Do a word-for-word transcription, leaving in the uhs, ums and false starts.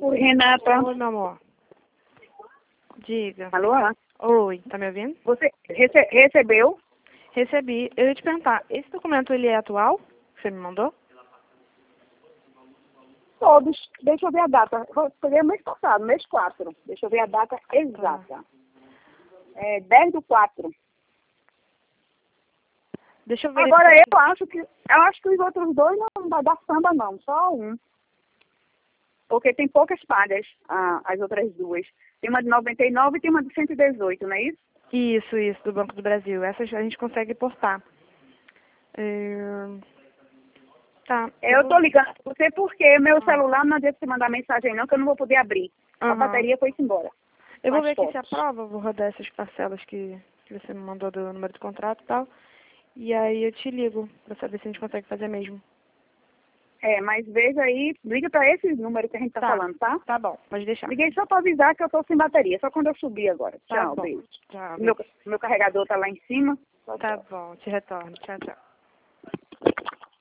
Oi, Renata. Oi, meu amor. Diga. Alô? Oi, tá me ouvindo? Você rece recebeu? Recebi. Eu ia te perguntar, esse documento ele é atual? Que você me mandou? Todos. Deixa eu ver a data. Foi mês passado, mês quatro. Deixa eu ver a data exata. É dez do quatro. Deixa eu ver. Agora eu acho que eu acho que os outros dois não vai dar samba não, só um. Porque tem poucas pagas, ah, as outras duas. Tem uma de noventa e nove e tem uma de cento e dezoito, não é isso? Isso, isso, do Banco do Brasil. Essas a gente consegue portar. É... Tá. Eu tô ligando pra você porque meu Ah. celular não adianta você mandar mensagem não, que eu não vou poder abrir. A Uhum. bateria foi embora. Eu vou As ver aqui se fotos. aprova, eu vou rodar essas parcelas que, que você me mandou do número do contrato e tal. E aí eu te ligo pra saber se a gente consegue fazer mesmo. É, mas veja aí, liga pra esse número que a gente tá, Tá. falando, tá? Tá bom, pode deixar. Liguei só pra avisar que eu tô sem bateria, só quando eu subir agora. Tá Tchau, bom. beijo. Tchau, Meu, beijo. meu carregador tá lá em cima. Tchau, Tá tchau. bom, te retorno. Tchau, tchau.